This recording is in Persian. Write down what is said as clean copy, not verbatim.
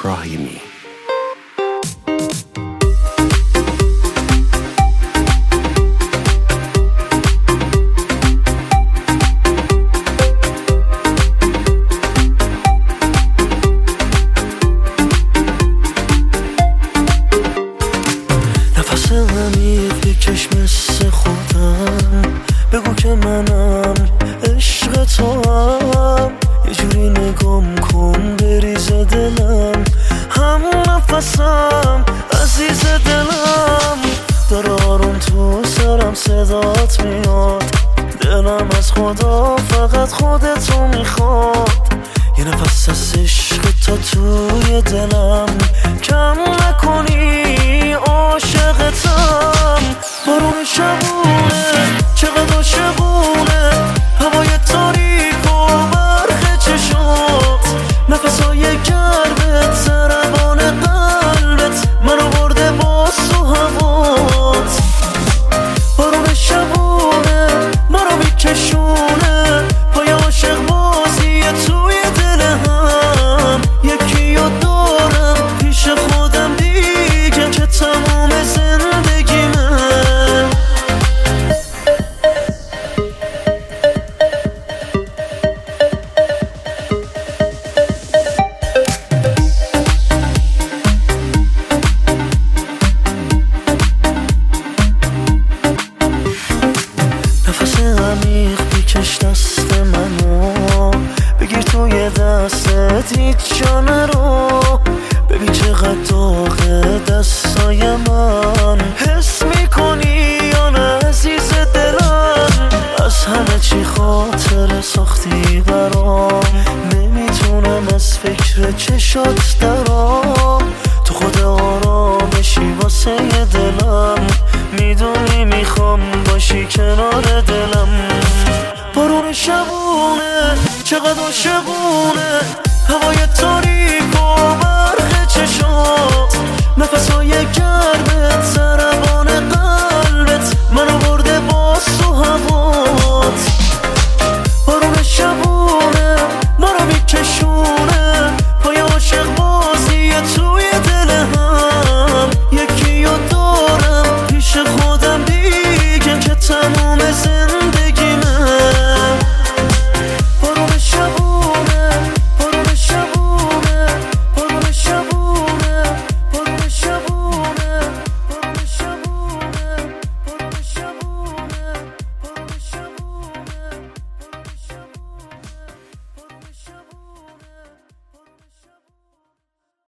ابراهیمی. نفس عمیق بکش مثل خودم، بگو که منم عشق تو هم، یه جوری نگام کن بریز دلم، هم نفسم عزیز دلم، داره آروم تو سرم صدات میاد، دلم از خدا فقط خودتو میخواد، یه نفس از عشق تا توی دلم، کم نکنی عاشقتم. بارون شبونه چقدر عاشقونه، هوای تاریک و برق چشات، نفسای گرمت ضربان قلبت منو برده با سو هوات. بارون شبونه منو میکشونه، پای عاشق بازیه توی دل هم، یکی رو دارم پیش خودم دیگه که تمام زندگیمه. نفس عمیق بکش دست منو، بگیر توی دستت هیچ جا نرو، ببین چقدر داغه دستای من، حس میکنی یا نه عزیز دلم، از همه چی خاطر ساختی برام، نمیتونم از فکر چشات درام، تو خود آرامشی واسه دلم، میدونی میخوام باشی کنار دلم. بارون شبونه چقدر عاشقونه، هوای تاریک و برق چشات، نفسای گرمت ضربان قلبت منو برده با سو هوات. بارون شبونه